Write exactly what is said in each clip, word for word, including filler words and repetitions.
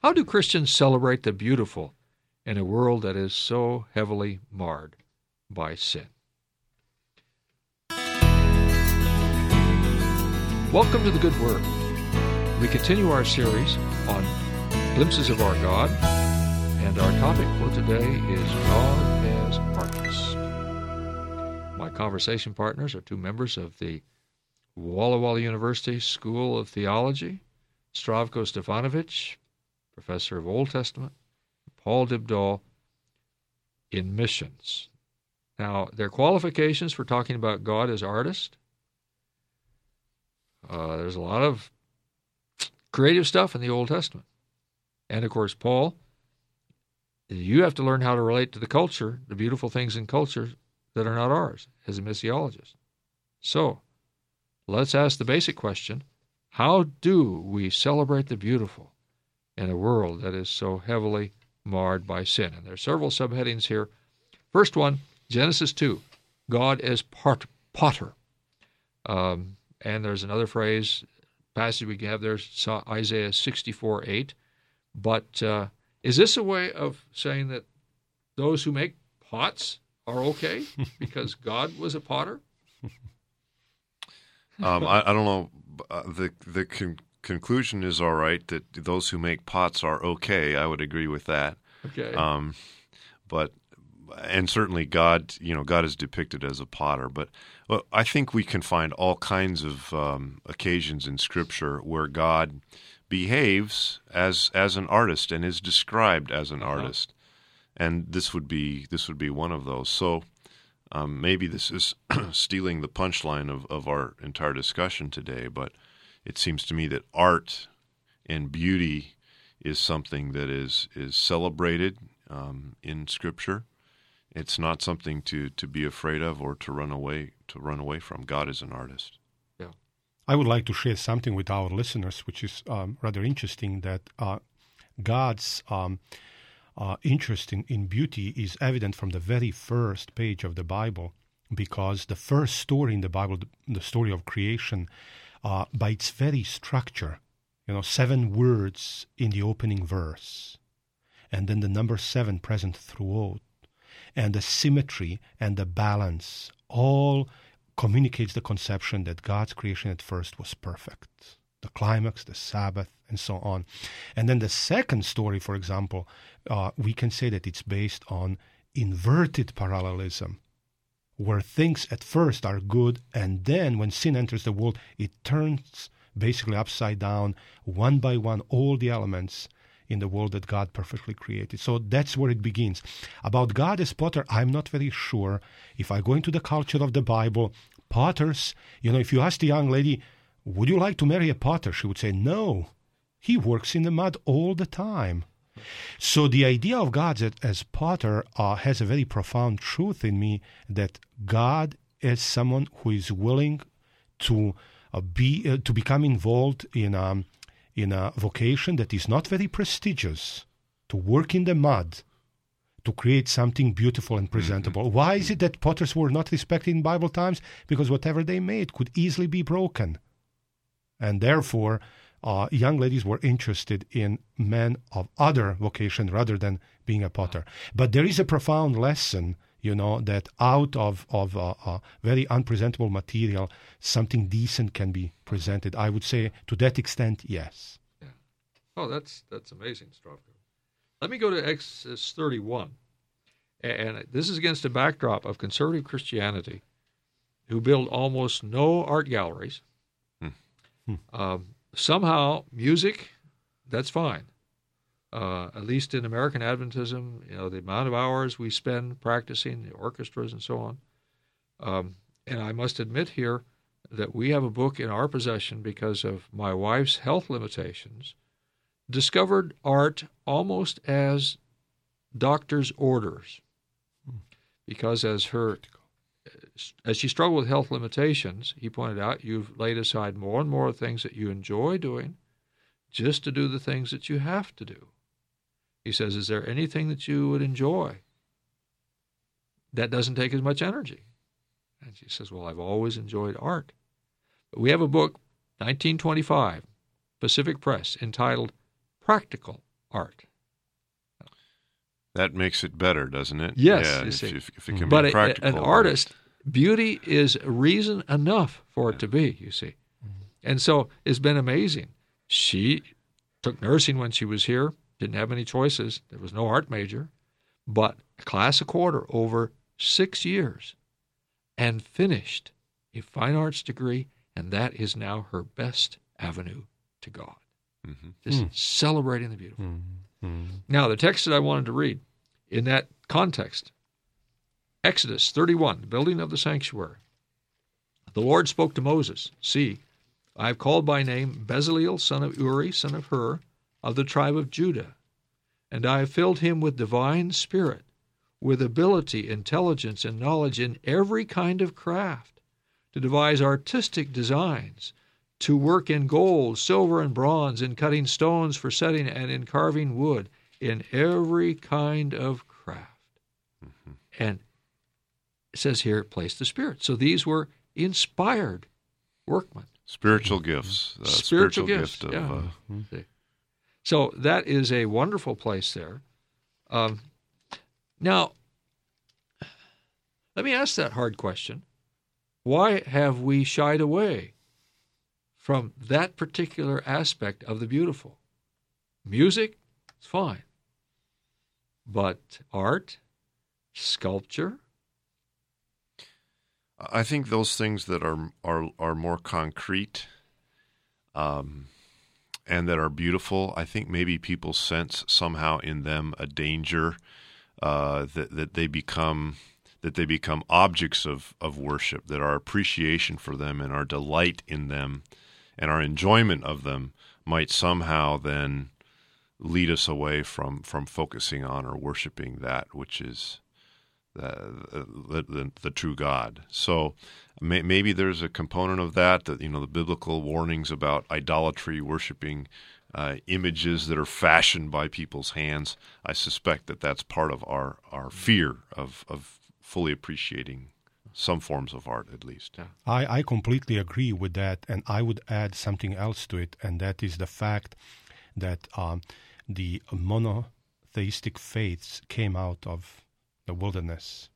How do Christians celebrate the beautiful in a world that is so heavily marred by sin? Welcome to the Good Word. We continue our series on glimpses of our God, and our topic for today is God as Artist. My conversation partners are two members of the Walla Walla University School of Theology, Zdravko Stefanovic, professor of Old Testament, Paul Dybdahl, in missions. Now, their qualifications for talking about God as artist, uh, there's a lot of creative stuff in the Old Testament. And, of course, Paul, you have to learn how to relate to the culture, the beautiful things in culture that are not ours, as a missiologist. So, let's ask the basic question, how do we celebrate the beautiful in a world that is so heavily marred by sin? And there are several subheadings here. First one, Genesis two, God as part, potter. Um, and there's another phrase, passage we have there, Isaiah sixty-four eight. But uh, is this a way of saying that those who make pots are okay because God was a potter? um, I, I don't know. The the con- conclusion is all right, that those who make pots are okay. I would agree with that. Okay. Um, but and certainly God, you know, God is depicted as a potter. But well, I think we can find all kinds of um, occasions in Scripture where God behaves as as an artist and is described as an uh-huh. artist, and this would be this would be one of those. So um, maybe this is stealing the punchline of, of our entire discussion today, but it seems to me that art and beauty is something that is is celebrated um, in Scripture. It's not something to, to be afraid of or to run away to run away from. God is an artist. I would like to share something with our listeners, which is um, rather interesting, that uh, God's um, uh, interest in, in beauty is evident from the very first page of the Bible, because the first story in the Bible, the, the story of creation, uh, by its very structure, you know, seven words in the opening verse, and then the number seven present throughout, and the symmetry and the balance, all communicates the conception that God's creation at first was perfect. The climax, the Sabbath, and so on. And then the second story, for example, uh, we can say that it's based on inverted parallelism, where things at first are good, and then when sin enters the world, it turns basically upside down, one by one, all the elements in the world that God perfectly created. So that's where it begins. About God as potter, I'm not very sure. If I go into the culture of the Bible, potters, you know, if you ask the young lady, would you like to marry a potter? She would say, no. He works in the mud all the time. So the idea of God as, as potter uh, has a very profound truth in me, that God is someone who is willing to uh, be uh, to become involved in um, in a vocation that is not very prestigious, to work in the mud, to create something beautiful and presentable. Why is it that potters were not respected in Bible times? Because whatever they made could easily be broken. And therefore, uh, young ladies were interested in men of other vocation rather than being a potter. But there is a profound lesson, you know, that out of, of uh, uh, very unpresentable material, something decent can be presented. I would say to that extent, yes. Yeah. Oh, that's that's amazing, Zdravko. Let me go to Exodus thirty-one. And this is against a backdrop of conservative Christianity, who build almost no art galleries. Hmm. Hmm. Um, somehow, music, that's fine. Uh, at least in American Adventism, you know, the amount of hours we spend practicing, the orchestras and so on. Um, and I must admit here that we have a book in our possession because of my wife's health limitations, discovered art almost as doctor's orders. Because as her, as she struggled with health limitations, he pointed out, you've laid aside more and more things that you enjoy doing just to do the things that you have to do. He says, is there anything that you would enjoy that doesn't take as much energy? And she says, well, I've always enjoyed art. But we have a book, nineteen twenty-five, Pacific Press, entitled Practical art. That makes it better, doesn't it? Yes, yeah, you if, see. if, if it can But be a- practical. an artist, beauty is reason enough for it to be, you see. And so it's been amazing. She took nursing when she was here, didn't have any choices. There was no art major, but a class a quarter over six years and finished a fine arts degree, and that is now her best avenue to God. Mm-hmm. Just Mm. celebrating the beautiful. Mm. Now, the text that I wanted to read in that context, Exodus thirty-one, the building of the sanctuary. The Lord spoke to Moses, "See, I have called by name Bezaleel, son of Uri, son of Hur, of the tribe of Judah, and I have filled him with divine spirit, with ability, intelligence, and knowledge in every kind of craft, to devise artistic designs, to work in gold, silver, and bronze, in cutting stones for setting, and in carving wood, in every kind of craft." Mm-hmm. And it says here, place the Spirit. So these were inspired workmen. Spiritual gifts. Uh, Spiritual spiritual gifts, gift of, yeah. uh, See. So that is a wonderful place there. Um, now, let me ask that hard question. Why have we shied away from that particular aspect of the beautiful? Music, it's fine. But art, sculpture, I think those things that are are are more concrete, um, and that are beautiful. I think maybe people sense somehow in them a danger uh, that that they become that they become objects of of worship. That our appreciation for them and our delight in them and our enjoyment of them might somehow then lead us away from from focusing on or worshiping that which is The, the, the, the true God. So may, maybe there's a component of that, that, you know, the biblical warnings about idolatry, worshiping uh, images that are fashioned by people's hands. I suspect that that's part of our, our fear of, of fully appreciating some forms of art, at least. Yeah. I, I completely agree with that, and I would add something else to it, and that is the fact that um, the monotheistic faiths came out of the wilderness.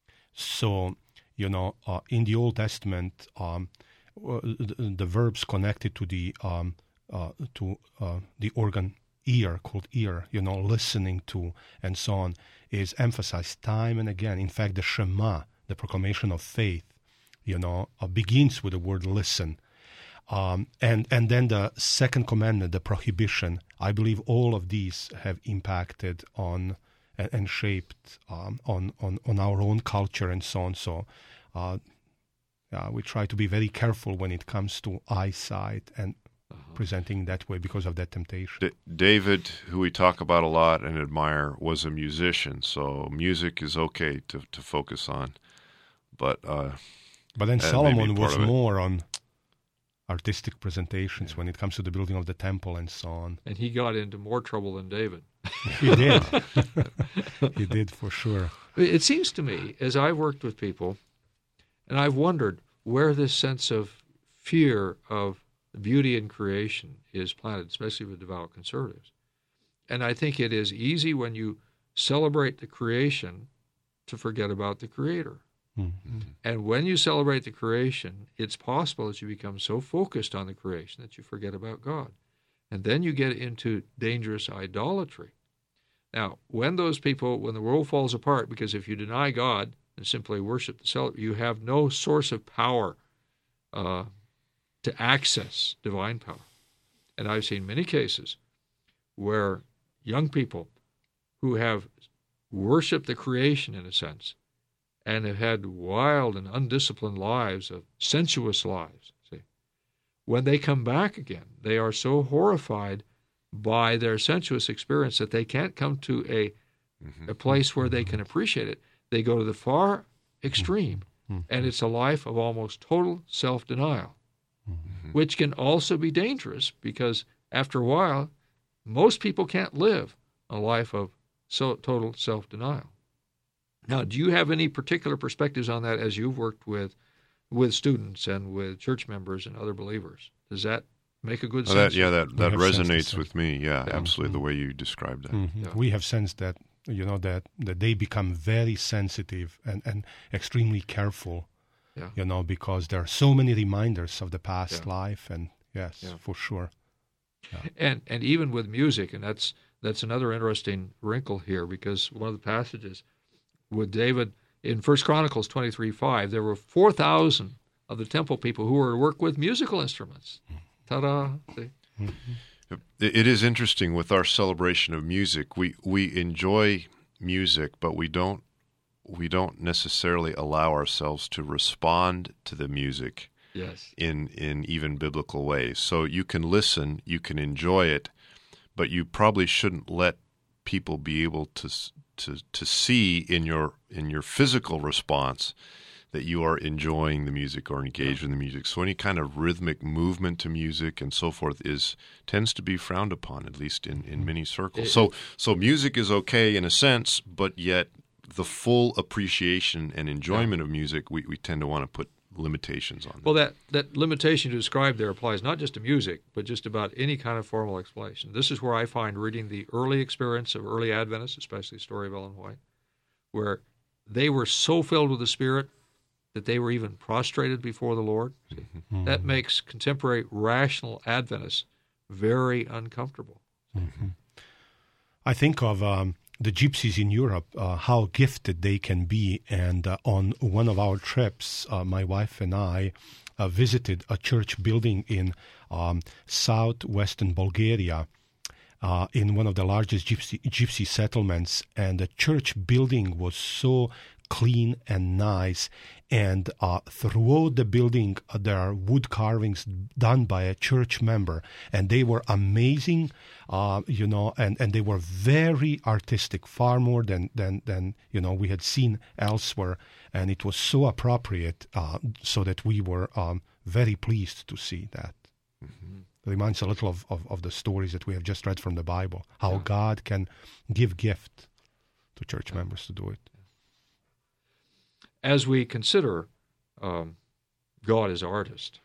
So, you know, uh, in the Old Testament, um, the, the verbs connected to the um, uh, to uh, the organ ear, called ear, you know, listening to, and so on, is emphasized time and again. In fact, the Shema, the proclamation of faith, you know, uh, begins with the word listen. Um, and, and then the second commandment, the prohibition, I believe all of these have impacted on and shaped um, on, on, on our own culture and so on. So uh, uh, we try to be very careful when it comes to eyesight and uh-huh. presenting that way because of that temptation. D- David, who we talk about a lot and admire, was a musician, so music is okay to, to focus on. But uh, but then Solomon was of more on artistic presentations yeah. when it comes to the building of the temple and so on. And he got into more trouble than David. He did. He did, for sure. It seems to me, as I've worked with people, and I've wondered where this sense of fear of beauty in creation is planted, especially with devout conservatives. And I think it is easy when you celebrate the creation to forget about the Creator. Mm-hmm. And when you celebrate the creation, it's possible that you become so focused on the creation that you forget about God. And then you get into dangerous idolatry. Now, when those people, when the world falls apart, because if you deny God and simply worship the self, you have no source of power uh, to access divine power. And I've seen many cases where young people who have worshiped the creation, in a sense, and have had wild and undisciplined lives, of sensuous lives, see, when they come back again, they are so horrified by their sensuous experience that they can't come to a mm-hmm. a place where they can appreciate it. They go to the far extreme, mm-hmm. and it's a life of almost total self-denial, mm-hmm. which can also be dangerous because after a while, most people can't live a life of so total self-denial. Now, do you have any particular perspectives on that as you've worked with with students and with church members and other believers? Does that make a good Oh, sense. that, yeah, that, that have sensed resonates the with me. Yeah, Yeah. absolutely, the way you described that. Mhm. Yeah. We have sensed that, you know, that, that they become very sensitive and, and extremely careful, Yeah. you know, because there are so many reminders of the past Yeah. life. And yes, Yeah. for sure. And and even with music, and that's that's another interesting wrinkle here, because one of the passages with David in First Chronicles twenty-three five, there were four thousand of the temple people who were to work with musical instruments. Ta-da! See? It it is interesting with our celebration of music. We we enjoy music, but we don't we don't necessarily allow ourselves to respond to the music Yes. in in even biblical ways. So you can listen, you can enjoy it, but you probably shouldn't let people be able to s- to to see in your in your physical response that you are enjoying the music or engaged in the music. So any kind of rhythmic movement to music and so forth is tends to be frowned upon, at least in, in many circles. It- so so music is okay in a sense, but yet the full appreciation and enjoyment of music, we, we tend to want to put limitations on that. Well, that, that limitation you described there applies not just to music, but just about any kind of formal explanation. This is where I find reading the early experience of early Adventists, especially the story of Ellen White, where they were so filled with the Spirit that they were even prostrated before the Lord. See, Mm-hmm. that makes contemporary rational Adventists very uncomfortable. I think of um, the gypsies in Europe, uh, how gifted they can be. And uh, on one of our trips, uh, my wife and I uh, visited a church building in um, southwestern Bulgaria, uh, in one of the largest gypsy, gypsy settlements. And the church building was so clean and nice. And uh, throughout the building, uh, there are wood carvings done by a church member, and they were amazing, uh, you know, and, and they were very artistic, far more than, than, than, you know, we had seen elsewhere. And it was so appropriate, uh, so that we were um, very pleased to see that. Mm-hmm. It reminds a little of, of, of the stories that we have just read from the Bible, how Yeah. God can give gift to church members to do it. As we consider um, God as artist,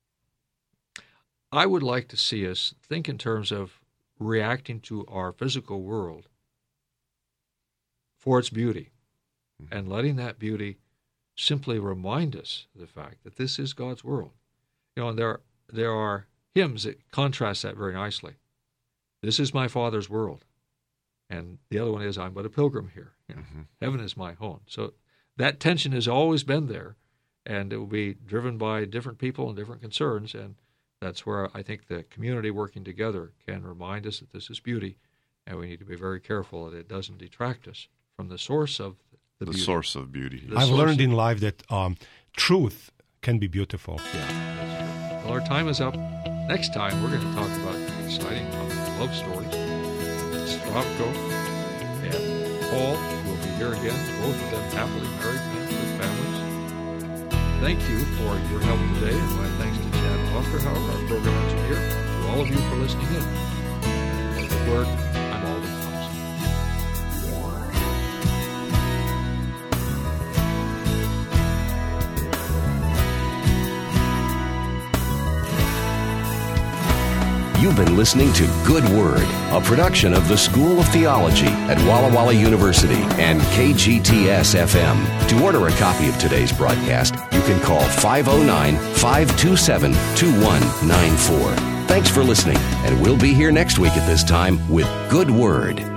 I would like to see us think in terms of reacting to our physical world for its beauty, and letting that beauty simply remind us of the fact that this is God's world. You know, and there there are hymns that contrast that very nicely. This is my Father's world, and the other one is I'm but a pilgrim here. You know, Mm-hmm. Heaven is my home. So that tension has always been there, and it will be driven by different people and different concerns, and that's where I think the community working together can remind us that this is beauty, and we need to be very careful that it doesn't detract us from the source of the, the beauty. source of beauty. The I've source learned of- in life that um, truth can be beautiful. Yeah, that's true. Well, our time is up. Next time, we're going to talk about the exciting love stories. Stravko and Paul will be here again, both of them happily married men with families. Thank you for your help today, and my thanks to Chad Osterhauer, our program engineer, to all of you for listening in. For the Word, I'm Alden Thompson. You've been listening to Good Word, a production of the School of Theology at Walla Walla University and K G T S F M. To order a copy of today's broadcast, you can call five oh nine, five two seven, two one nine four. Thanks for listening, and we'll be here next week at this time with Good Word.